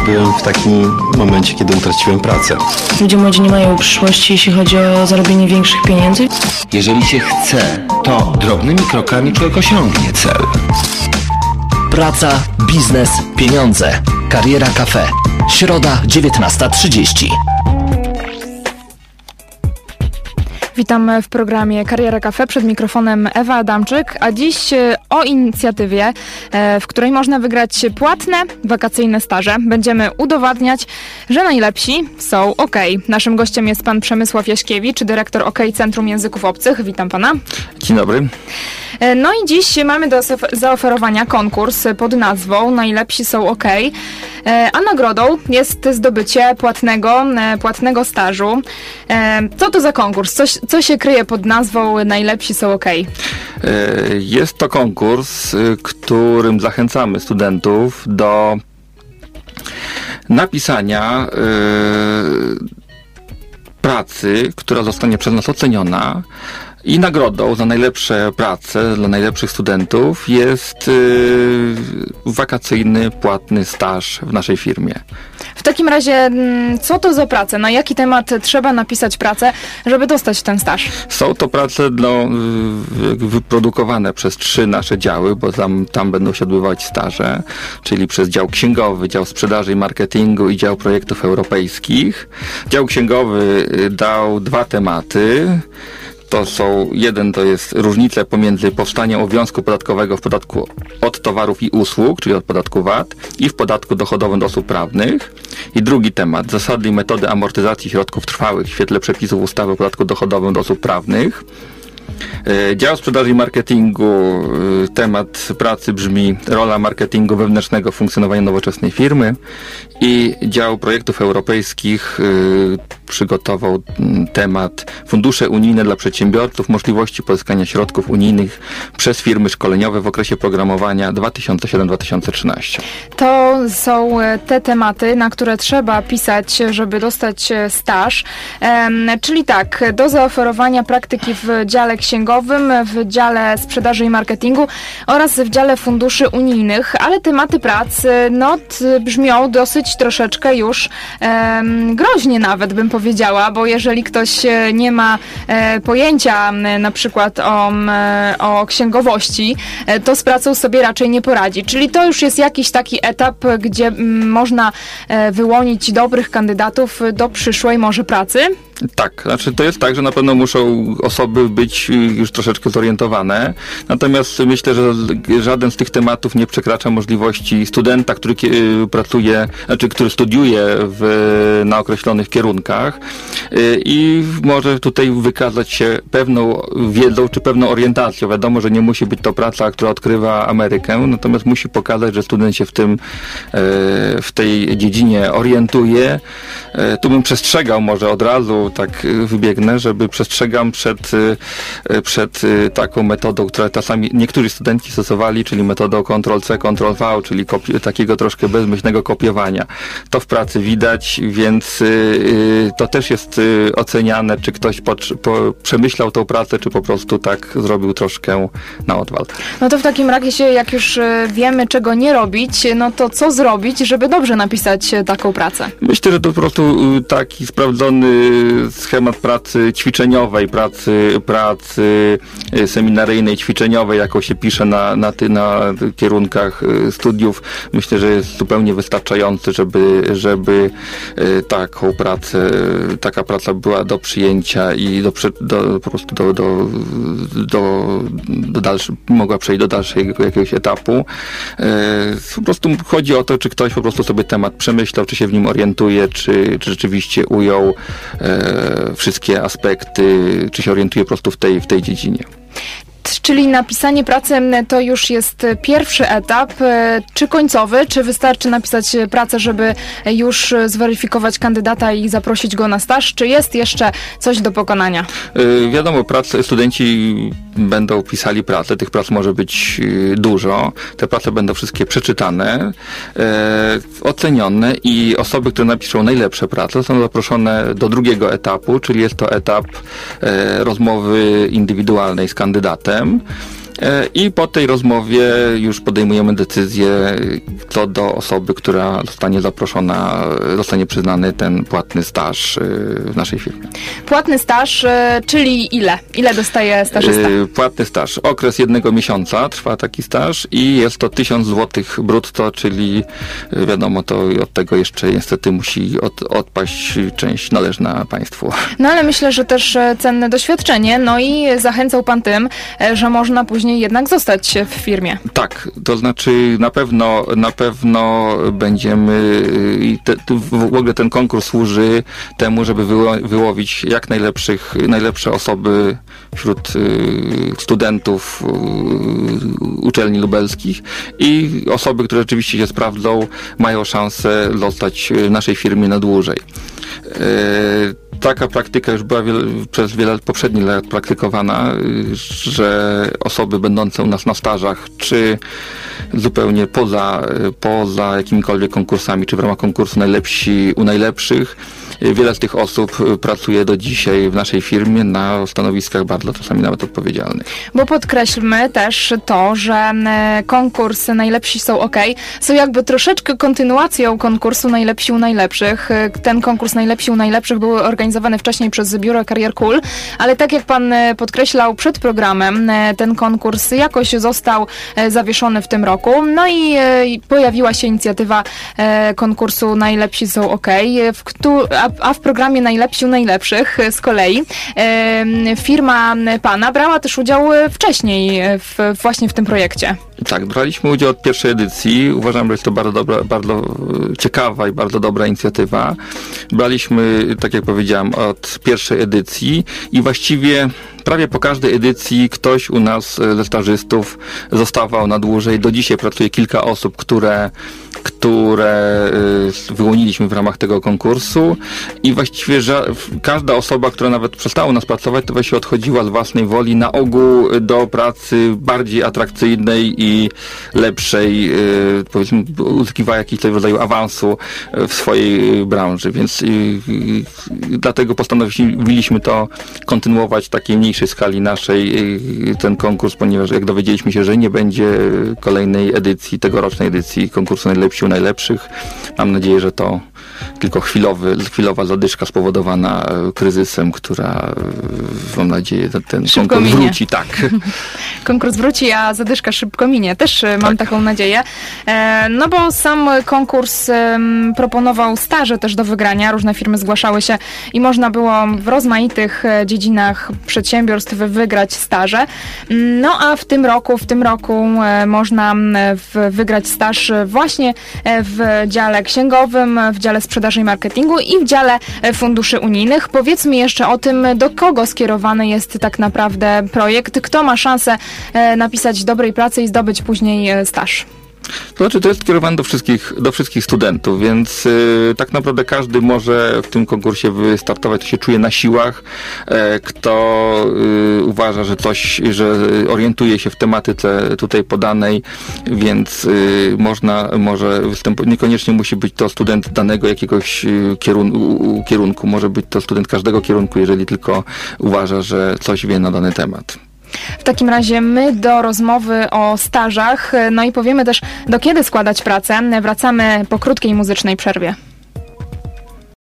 byłem w takim momencie, kiedy utraciłem pracę. Ludzie młodzi nie mają przyszłości, jeśli chodzi o zarobienie większych pieniędzy. Jeżeli się chce, to drobnymi krokami człowiek osiągnie cel. Praca, biznes, pieniądze. Kariera Cafe. Środa, 19:30. Witam w programie Kariera Cafe, przed mikrofonem Ewa Adamczyk, a dziś o inicjatywie, w której można wygrać płatne, wakacyjne staże. Będziemy udowadniać, że najlepsi są OK. Naszym gościem jest pan Przemysław Jaśkiewicz, dyrektor OK Centrum Języków Obcych. Witam pana. Dzień dobry. No i dziś mamy do zaoferowania konkurs pod nazwą Najlepsi są OK, a nagrodą jest zdobycie płatnego stażu. Co to za konkurs? Co się kryje pod nazwą Najlepsi są OK? Jest to konkurs, którym zachęcamy studentów do napisania pracy, która zostanie przez nas oceniona. I nagrodą za najlepsze prace dla najlepszych studentów jest wakacyjny, płatny staż w naszej firmie. W takim razie, co to za prace? Na jaki temat trzeba napisać pracę, żeby dostać ten staż? Są to prace wyprodukowane przez 3 nasze działy, bo tam będą się odbywać staże, czyli przez dział księgowy, dział sprzedaży i marketingu i dział projektów europejskich. Dział księgowy dał 2 tematy. Jeden to jest różnice pomiędzy powstaniem obowiązku podatkowego w podatku od towarów i usług, czyli od podatku VAT, i w podatku dochodowym do osób prawnych. I drugi temat, zasady i metody amortyzacji środków trwałych w świetle przepisów ustawy o podatku dochodowym do osób prawnych. Dział sprzedaży i marketingu, temat pracy brzmi rola marketingu wewnętrznego w funkcjonowaniu nowoczesnej firmy, i dział projektów europejskich przygotował temat fundusze unijne dla przedsiębiorców, możliwości pozyskania środków unijnych przez firmy szkoleniowe w okresie programowania 2007-2013. To są te tematy, na które trzeba pisać, żeby dostać staż. Czyli tak, do zaoferowania praktyki w dziale księgowym, w dziale sprzedaży i marketingu oraz w dziale funduszy unijnych, ale tematy prac brzmią dosyć troszeczkę już groźnie nawet, bym powiedziała, bo jeżeli ktoś nie ma pojęcia na przykład o księgowości, to z pracą sobie raczej nie poradzi. Czyli to już jest jakiś taki etap, gdzie można wyłonić dobrych kandydatów do przyszłej może pracy? Tak, znaczy to jest tak, że na pewno muszą osoby być już troszeczkę zorientowane, natomiast myślę, że żaden z tych tematów nie przekracza możliwości studenta, który pracuje, który studiuje na określonych kierunkach i może tutaj wykazać się pewną wiedzą czy pewną orientacją. Wiadomo, że nie musi być to praca, która odkrywa Amerykę, natomiast musi pokazać, że student się w tej dziedzinie orientuje. Tu bym przestrzegał może od razu, tak wybiegnę, żeby przestrzegam przed taką metodą, którą czasami niektórzy studenci stosowali, czyli metodą Ctrl-C, Ctrl-V, czyli takiego troszkę bezmyślnego kopiowania. To w pracy widać, więc to też jest oceniane, czy ktoś przemyślał tą pracę, czy po prostu tak zrobił troszkę na odwal. No to w takim razie, jak już wiemy, czego nie robić, no to co zrobić, żeby dobrze napisać taką pracę? Myślę, że to po prostu taki sprawdzony schemat pracy ćwiczeniowej, pracy seminaryjnej, ćwiczeniowej, jaką się pisze na kierunkach studiów. Myślę, że jest zupełnie wystarczający, żeby taka praca była do przyjęcia i mogła przejść do dalszego jakiegoś etapu. Po prostu chodzi o to, czy ktoś po prostu sobie temat przemyślał, czy się w nim orientuje, czy rzeczywiście ujął wszystkie aspekty, czy się orientuje po prostu w tej dziedzinie. Czyli napisanie pracy to już jest pierwszy etap, czy końcowy, czy wystarczy napisać pracę, żeby już zweryfikować kandydata i zaprosić go na staż, czy jest jeszcze coś do pokonania? Wiadomo, studenci będą pisali pracę, tych prac może być dużo, te prace będą wszystkie przeczytane, ocenione i osoby, które napiszą najlepsze prace, są zaproszone do drugiego etapu, czyli jest to etap rozmowy indywidualnej z kandydatem. I po tej rozmowie już podejmujemy decyzję co do osoby, która zostanie zaproszona, zostanie przyznany ten płatny staż w naszej firmie. Płatny staż, czyli ile? Ile dostaje stażysta? Płatny staż. Okres 1 miesiąca trwa taki staż i jest to 1000 zł brutto, czyli wiadomo, to od tego jeszcze niestety musi odpaść część należna państwu. No ale myślę, że też cenne doświadczenie, no i zachęcał pan tym, że można później jednak zostać w firmie. Tak, to znaczy na pewno będziemy i w ogóle ten konkurs służy temu, żeby wyłowić jak najlepsze osoby wśród studentów uczelni lubelskich i osoby, które rzeczywiście się sprawdzą, mają szansę zostać w naszej firmie na dłużej. Taka praktyka już była przez wiele poprzednich lat praktykowana, że osoby będące u nas na stażach, czy zupełnie poza jakimikolwiek konkursami, czy w ramach konkursu Najlepsi u Najlepszych, wiele z tych osób pracuje do dzisiaj w naszej firmie na stanowiskach bardzo czasami nawet odpowiedzialnych. Bo podkreślmy też to, że konkurs Najlepsi są OK, są jakby troszeczkę kontynuacją konkursu Najlepsi u Najlepszych. Ten konkurs Najlepsi u Najlepszych był organizowany wcześniej przez Biuro Career Cool, ale tak jak pan podkreślał przed programem, ten konkurs jakoś został zawieszony w tym roku. No i pojawiła się inicjatywa konkursu Najlepsi są OK, a w programie Najlepsi u Najlepszych z kolei firma pana brała też udział wcześniej właśnie w tym projekcie. Tak, braliśmy udział od pierwszej edycji. Uważam, że jest to bardzo ciekawa i bardzo dobra inicjatywa. Braliśmy, tak jak powiedziałem, od pierwszej edycji i właściwie prawie po każdej edycji ktoś u nas ze stażystów zostawał na dłużej. Do dzisiaj pracuje kilka osób, które wyłoniliśmy w ramach tego konkursu i właściwie każda osoba, która nawet przestała u nas pracować, to właśnie odchodziła z własnej woli na ogół do pracy bardziej atrakcyjnej i lepszej, powiedzmy, uzyskiwała jakiś rodzaju awansu w swojej branży, więc dlatego postanowiliśmy to kontynuować w takiej mniejszej skali naszej, ten konkurs, ponieważ jak dowiedzieliśmy się, że nie będzie kolejnej edycji, tegorocznej edycji konkursu Najlepsi u Najlepszych, mam nadzieję, że to tylko chwilowa zadyszka spowodowana kryzysem, która, mam nadzieję, ten szybko konkurs minie. wróci. Tak. Konkurs wróci, a zadyszka szybko minie. Też mam taką nadzieję. No bo sam konkurs proponował staże też do wygrania. Różne firmy zgłaszały się i można było w rozmaitych dziedzinach przedsiębiorstw wygrać staże. No a w tym roku można wygrać staż właśnie w dziale księgowym, w dziale sprzedaży i marketingu i w dziale funduszy unijnych. Powiedzmy jeszcze o tym, do kogo skierowany jest tak naprawdę projekt, kto ma szansę napisać dobrej pracy i zdobyć później staż. To znaczy, to jest skierowane do wszystkich studentów, więc tak naprawdę każdy może w tym konkursie wystartować, kto się czuje na siłach, kto uważa, że orientuje się w tematyce tutaj podanej, więc może występować. Niekoniecznie musi być to student danego jakiegoś kierunku, może być to student każdego kierunku, jeżeli tylko uważa, że coś wie na dany temat. W takim razie my do rozmowy o stażach, no i powiemy też, do kiedy składać pracę. Wracamy po krótkiej muzycznej przerwie.